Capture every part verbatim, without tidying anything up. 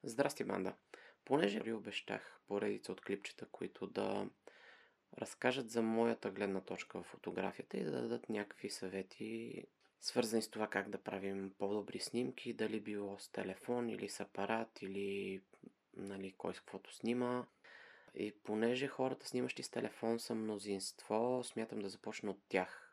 Здрасти, банда! Понеже ви обещах поредица от клипчета, които да разкажат за моята гледна точка в фотографията и да дадат някакви съвети, свързани с това как да правим по-добри снимки, дали било с телефон или с апарат, или нали, кой с каквото снима. И понеже хората, снимащи с телефон, са мнозинство, смятам да започна от тях.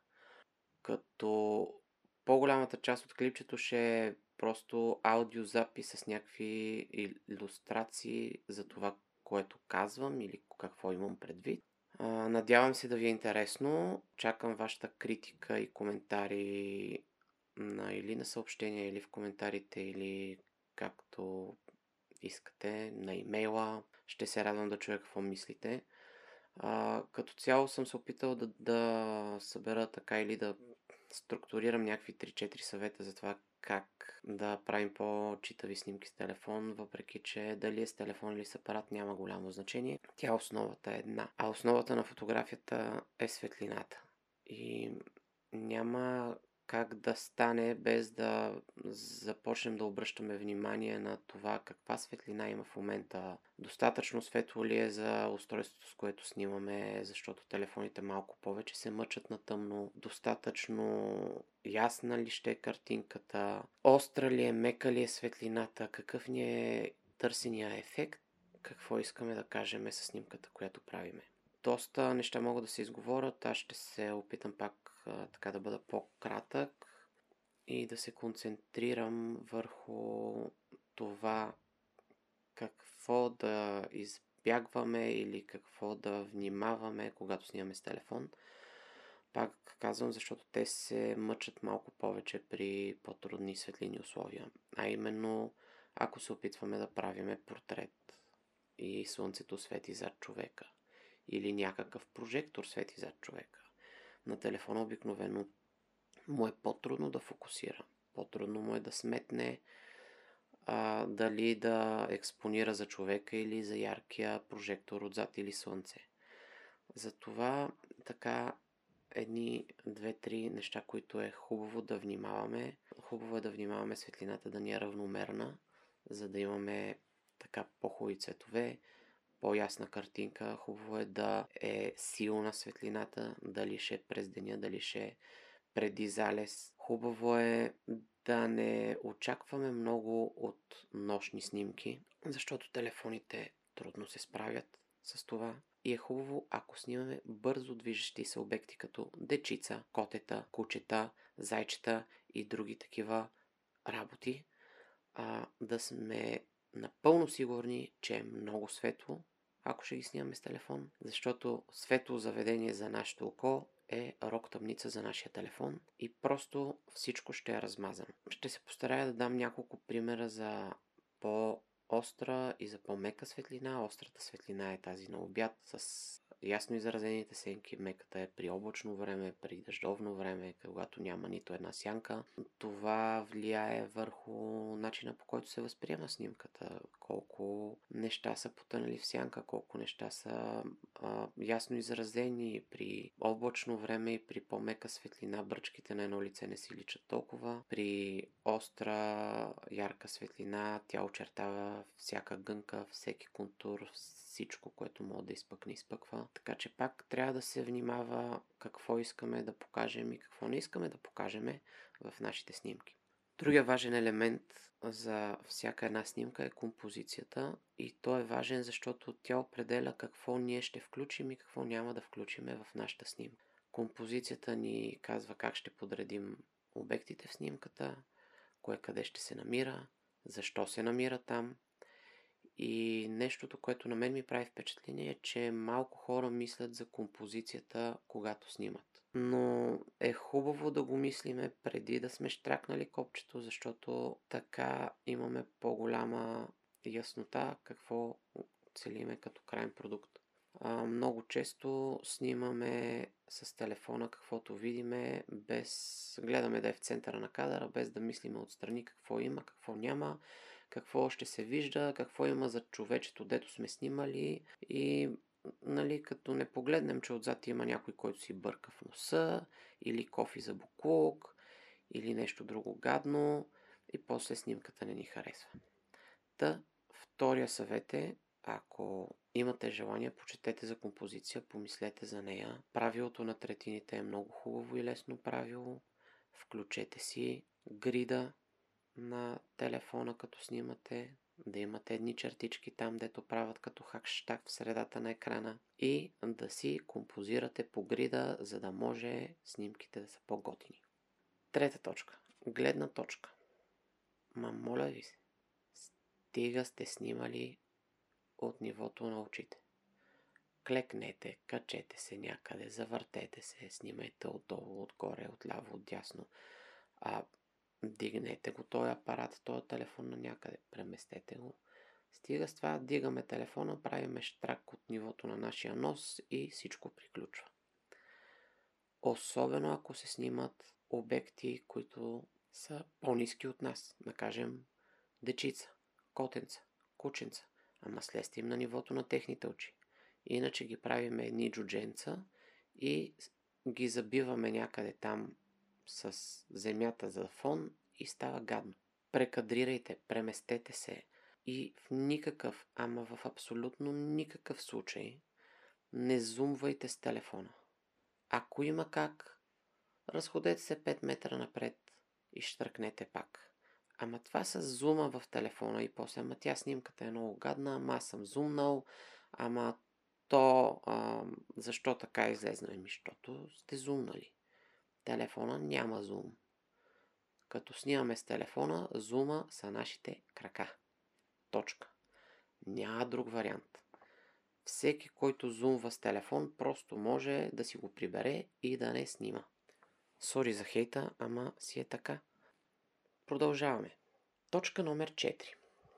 Като по-голямата част от клипчето ще е просто аудиозапис с някакви илюстрации за това, което казвам или какво имам предвид. А, надявам се да ви е интересно. Чакам вашата критика и коментари на, или на съобщения, или в коментарите, или както искате, на имейла. Ще се радвам да чуя какво мислите. А, като цяло съм се опитал да, да събера така или да структурирам някакви три-четири съвета за това как да правим по-читави снимки с телефон, въпреки че дали е с телефон или с апарат няма голямо значение. Тя основата е една. А основата на фотографията е светлината. И няма как да стане без да започнем да обръщаме внимание на това каква светлина има в момента. Достатъчно светло ли е за устройството, с което снимаме, защото телефоните малко повече се мъчат на тъмно. Достатъчно ясна ли ще е картинката, остра ли е, мека ли е светлината, какъв ни е търсения ефект, какво искаме да кажем с снимката, която правиме. Доста неща могат да се изговорят, аз ще се опитам пак а, така да бъда по-кратък и да се концентрирам върху това какво да избягваме или какво да внимаваме, когато снимаме с телефон. Пак казвам, защото те се мъчат малко повече при по-трудни светлини условия. А именно, ако се опитваме да правиме портрет и слънцето свети зад човека или някакъв прожектор свети зад човека. На телефона обикновено му е по-трудно да фокусира. По-трудно му е да сметне а, дали да експонира за човека или за яркия прожектор отзад или слънце. Затова така едни, две, три неща, които е хубаво да внимаваме. Хубаво е да внимаваме светлината да ни е равномерна, за да имаме така по-хубави цветове, по-ясна картинка. Хубаво е да е силна светлината, дали ще е през деня, дали ще е преди залез. Хубаво е да не очакваме много от нощни снимки, защото телефоните трудно се справят с това. И е хубаво, ако снимаме бързо движещи се обекти, като дечица, котета, кучета, зайчета и други такива работи, а, да сме напълно сигурни, че е много светло, ако ще ги снимаме с телефон, защото светло заведение за нашето око е рок тъмница за нашия телефон и просто всичко ще е размазано. Ще се постарая да дам няколко примера за по-остра и за по-мека светлина. Острата светлина е тази на обяд с ясно изразените сенки. Меката е при облачно време, при дъждовно време, когато няма нито една сянка. Това влияе върху начина, по който се възприема снимката. Колко неща са потънали в сянка, колко неща са а, ясно изразени. При облачно време и при по-мека светлина бръчките на едно лице не си личат толкова. При остра, ярка светлина тя очертава всяка гънка, всеки контур, всичко, което може да изпъкне, изпъква. Така че пак трябва да се внимава какво искаме да покажем и какво не искаме да покажем в нашите снимки. Другия важен елемент за всяка една снимка е композицията и той е важен, защото тя определя какво ние ще включим и какво няма да включим в нашата снимка. Композицията ни казва как ще подредим обектите в снимката, кое къде ще се намира, защо се намира там. И нещото, което на мен ми прави впечатление е, че малко хора мислят за композицията, когато снимат. Но е хубаво да го мислиме преди да сме щракнали копчето, защото така имаме по-голяма яснота какво целиме като крайен продукт. А, много често снимаме с телефона каквото видиме, без гледаме да е в центъра на кадъра, без да мислиме отстрани какво има, какво няма, какво ще се вижда, какво има за човечето, дето сме снимали и нали, като не погледнем, че отзад има някой, който си бърка в носа или кофи за буклук или нещо друго гадно и после снимката не ни харесва. Та, в Втория съвет е, ако имате желание, почетете за композиция, помислете за нея. Правилото на третините е много хубаво и лесно правило. Включете си грида на телефона, като снимате, да имате едни чертички там, дето правят като хакштаг в средата на екрана и да си композирате по грида, за да може снимките да са по-готини. Трета точка. Гледна точка. Ма моля ви се, стига сте снимали от нивото на очите. Клекнете, качете се някъде, завъртете се, снимайте отдолу, отгоре, отляво, отдясно. А, дигнете го този апарат, този телефон на някъде, преместете го. Стига с това, дигаме телефона, правиме щрак от нивото на нашия нос и всичко приключва. Особено ако се снимат обекти, които са по-ниски от нас. Да кажем дечица, котенца, кученца. Ама слезте им на нивото на техните очи. Иначе ги правиме едни джудженца и ги забиваме някъде там с земята за фон и става гадно. Прекадрирайте, преместете се и в никакъв, ама в абсолютно никакъв случай не зумвайте с телефона. Ако има как, разходете се пет метра напред и штръкнете пак. Ама това с зума в телефона и после, ама тя снимката е много гадна, ама аз съм зумнал, ама то а, защо така излезна? Ами, защото сте зумнали. Телефона няма зум. Като снимаме с телефона, зума са нашите крака. Точка. Няма друг вариант. Всеки, който зумва с телефон, просто може да си го прибере и да не снима. Сори за хейта, ама си е така. Продължаваме. Точка номер четири.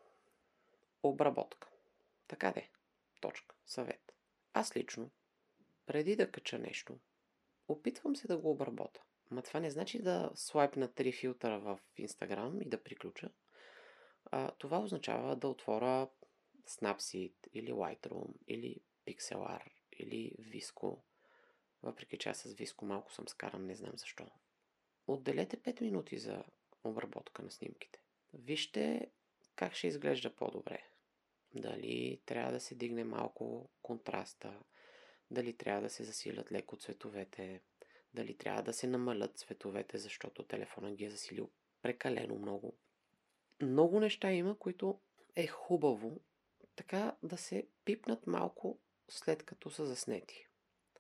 Обработка. Така де. Точка. Съвет. Аз лично, преди да кача нещо, опитвам се да го обработа. Ма това не значи да слайпна три филтъра в Instagram и да приключа. А, това означава да отворя Snapseed или Lightroom или Pixelart или Visco. Въпреки че аз с Visco малко съм скаран, не знам защо. Отделете пет минути за обработка на снимките. Вижте как ще изглежда по-добре. Дали трябва да се дигне малко контраста, дали трябва да се засилят леко цветовете, дали трябва да се намалят цветовете, защото телефона ги е засилил прекалено много. Много неща има, които е хубаво така да се пипнат малко след като са заснети.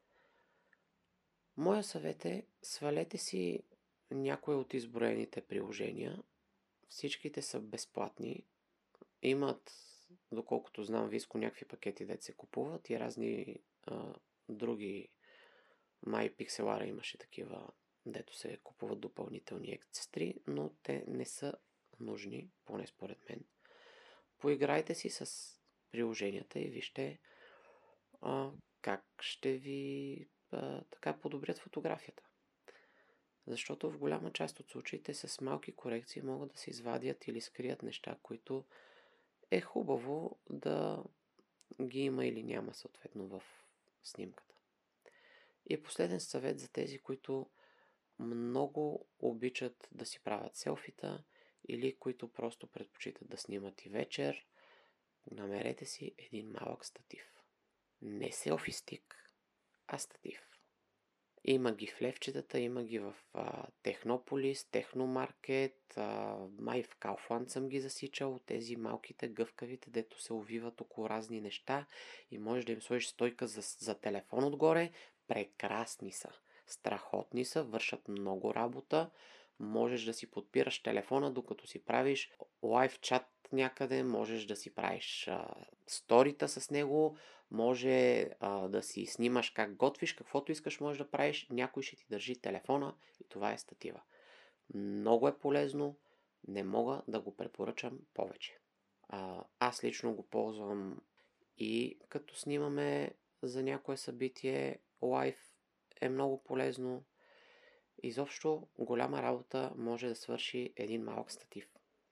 Моя съвет е, свалете си някои от изброените приложения. Всичките са безплатни. Имат, доколкото знам, Visco някакви пакети, дето се купуват и разни а, други. MyPixelara имаше такива, дето се купуват допълнителни екстри, но те не са нужни, поне според мен. Поиграйте си с приложенията и вижте а, как ще ви а, така подобрят фотографията. Защото в голяма част от случаите с малки корекции могат да се извадят или скрият неща, които е хубаво да ги има или няма съответно в снимката. И последен съвет за тези, които много обичат да си правят селфита или които просто предпочитат да снимат и вечер, намерете си един малък статив. Не селфи стик, а статив. Има ги в левчетата, има ги в а, Технополис, Техномаркет, а, май в Kaufland съм ги засичал, тези малките гъвкавите, дето се увиват около разни неща и можеш да им сложиш стойка за, за телефон отгоре. Прекрасни са, страхотни са, вършат много работа. Можеш да си подпираш телефона, докато си правиш лайв чат някъде, можеш да си правиш а, сторита с него, може а, да си снимаш как готвиш, каквото искаш можеш да правиш, някой ще ти държи телефона и това е статива. Много е полезно, не мога да го препоръчам повече. А, аз лично го ползвам и като снимаме за някое събитие, лайв е много полезно. Изобщо голяма работа може да свърши един малък статив.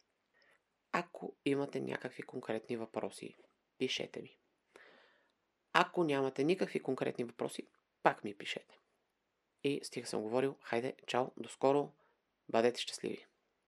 Ако имате някакви конкретни въпроси, пишете ми. Ако нямате никакви конкретни въпроси, пак ми пишете. И стига съм говорил, хайде, чао, до скоро, бъдете щастливи!